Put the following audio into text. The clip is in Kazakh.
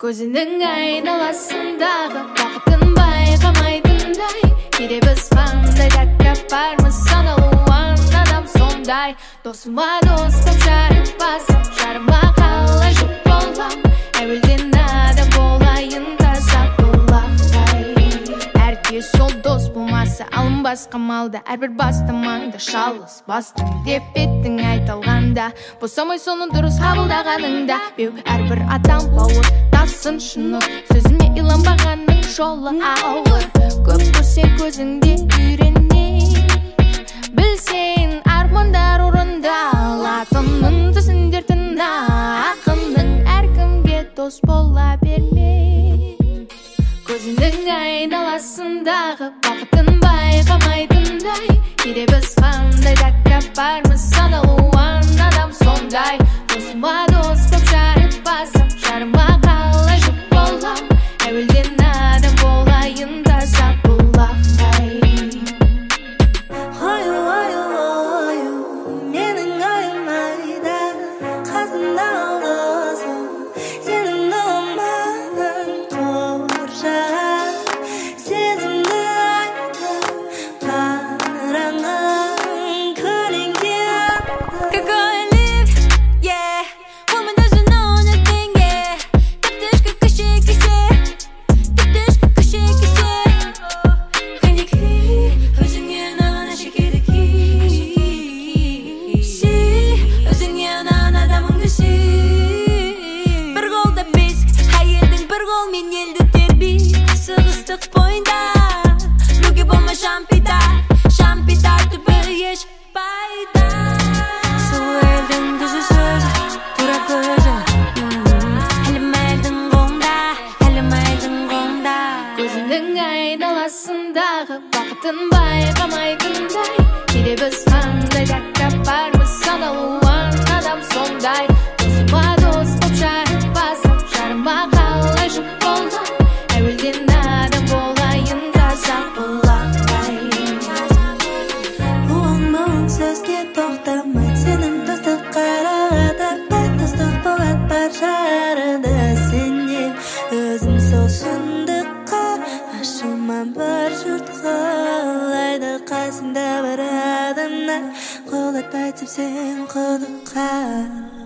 Көзінің айналасындағы бақытын байқамайтындай, кейде біз қандай тәкаппармыз, саналуан адам сондай. Досыма дос боп жарытпасым, жарыма қалай жұп болам, әуелден адам болайын таза бұлақтай. Әркез сол дос болмаса алынбас қамалда, әрбір бастамаңда шалыс бастың деп еттің айталғанда, босамай соны дұрыс қабылдағаныңда, беу әрбір адам бауыр тасын шыны, сөзіме иланбағанның жолы ауыр. Көп көрсең көзіңде үйрене, білсең армандар орындалатынын, түсіндер тына ақынның, әркімге дос бола берме. Көзінің айналасындағы бақытын байқамайтындай, кейде біз қандай тәкаппармыз, саналуан адам сондай. Досыма дос боп жарытпасым, жарыма қалай жұп болам, әуелден адам болайын таза бұлақтай. Менің ойым айда, қасымда досым, сенің думан қоршап, сезімді айтып қараңғың көлеңке. Какой лив, yeah, woman doesn't know nothing, yeah. Тіптішкі күшекесе, тіптішкі күшекесе. Қанекей, өзіңе ұнаған әшекерекей. Өзіңе ұнаған адамыңды сүй. Бір қолда бесік, әйелдің бір қолмен елді тербей. Қысық-ыстық бойында, біреуге болма шампида, шампида түбі еш пайда. Сұлу елдің күзі сөзі, тура көзі, әлім әлдің қолында, әлім әлдің қолында. Көзінің айналасындағы бақытын байқамайтындай, кейде біз қандай тәкаппармыз, саналуан адам сондай. Досыма дос боп жарытпасым, жарыма қалай жұп болам, әуелден адам болайын таза бұлақтай. Мұң сөзге тоқтамай, сенің достық қарағада, достық болат бар жарады сенен. Өзім сол шындыққа ашылма бар жұрт қалайды, қасында бар адамдар қолдатпай тепсең құдыққа.